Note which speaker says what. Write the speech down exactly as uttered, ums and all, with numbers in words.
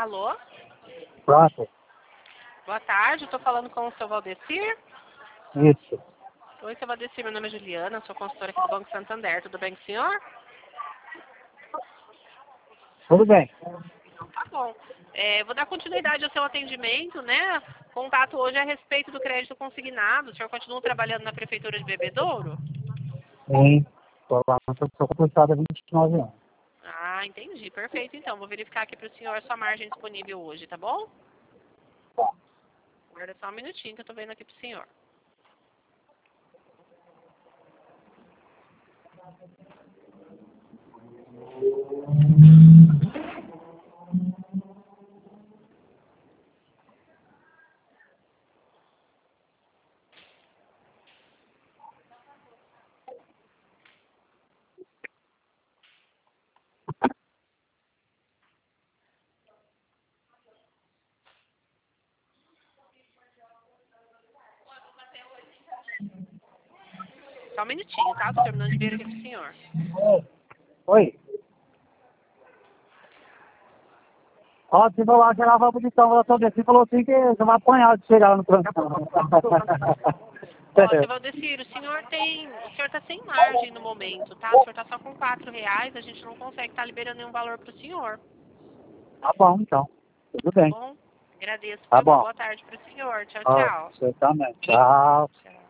Speaker 1: Alô?
Speaker 2: Pronto.
Speaker 1: Boa tarde, estou falando com o seu Valdecir.
Speaker 2: Isso.
Speaker 1: Oi, seu Valdecir, meu nome é Juliana, sou consultora aqui do Banco Santander. Tudo bem com o senhor?
Speaker 2: Tudo bem.
Speaker 1: Tá bom. É, vou dar continuidade ao seu atendimento, né? Contato hoje é a respeito do crédito consignado. O senhor continua trabalhando na Prefeitura de Bebedouro?
Speaker 2: Sim. Estou lá, estou completado há vinte e nove anos.
Speaker 1: Ah, entendi. Perfeito, então. Vou verificar aqui para o senhor a sua margem disponível hoje, tá bom?
Speaker 2: Tá.
Speaker 1: Guarda só um minutinho que eu estou vendo aqui para o senhor. Só um minutinho, tá? Estou terminando de ver aqui para o senhor.
Speaker 2: Oi. Ó, se for lá tirar a posição, ela só desceu e falou assim que você vai apanhar de chegar lá no plano.
Speaker 1: Ó, seu Valdecir, o senhor tem. O senhor está sem margem no momento, tá? O senhor está só com quatro reais, a gente não consegue estar liberando nenhum valor para o senhor.
Speaker 2: Tá bom, então. Tudo
Speaker 1: Tá
Speaker 2: bem.
Speaker 1: bom? Agradeço,
Speaker 2: Tá
Speaker 1: viu? Uma
Speaker 2: bom.
Speaker 1: boa tarde para o senhor. Tchau,
Speaker 2: Ó,
Speaker 1: tchau.
Speaker 2: você também. Tchau.
Speaker 1: Tchau.